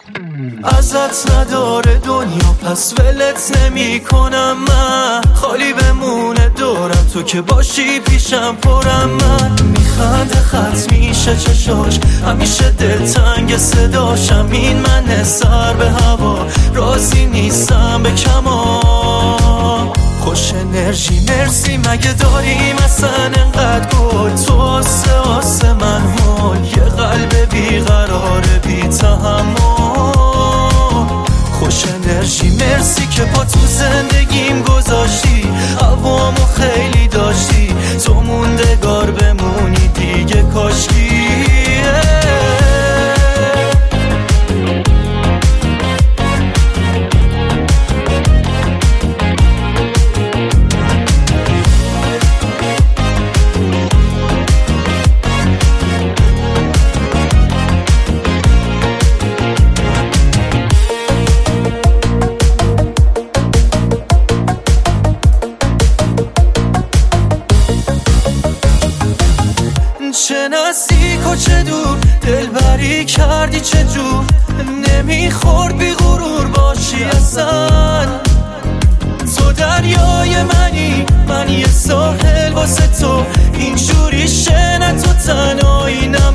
ازت نداره دنیا پس ولت نمی کنم من، خالی بمونه دورم تو که باشی پیشم پرم. من میخنده خط میشه چشاش، همیشه دلتنگ صداشم. این من سر به هوا راضی نیستم به کما. خوش انرژی مرسی مگه داریم اصلا انقدر گل؟ تو آسه من هول، یه قلب بیقرار بی تحمل. خوش انرژی مرسی که با تو زندگیم گذاشتی، هوامو خیلی داشتی، تو موندگار بمونی دیگه کاشکی. چه نزدیک و چه دور دلبری کردی، چه جور نمیخورد بی غرور باشی اصلا. تو دریای منی، من یه ساحل واسه تو، اینجوری شنه تو تنهایی نه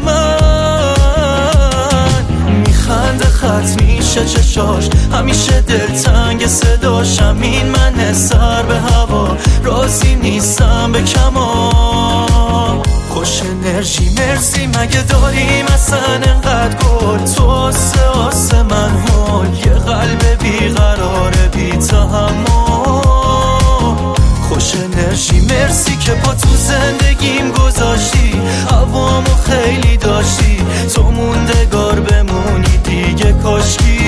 من. میخنده خط میشه چشاش، همیشه دلتنگ صداشم. این من سر به هوا راضی نیستم به کما. خوش انرژی مرسی مگه داریم اصلا انقدر گل؟ تو آسه من هول، یه قلب بیقرار بی تحمل. خوش انرژی مرسی که با تو زندگیم گذاشتی، هوامو خیلی داشتی، تو موندگار بمونی دیگه کاشکی.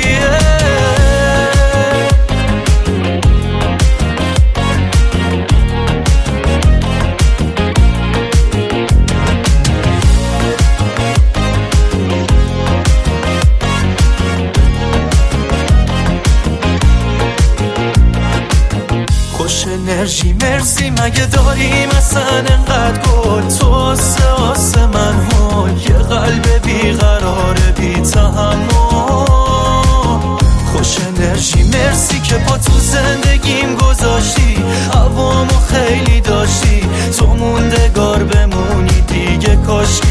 خوش انرژی مرسی مگه داریم اصلا انقدر گل؟ تو آسه من هول، یه قلب بیقرار بی تحمل. خوش انرژی مرسی که با تو زندگیم گذاشتی، هوامو خیلی داشتی، تو موندگار بمونی دیگه کاشکی.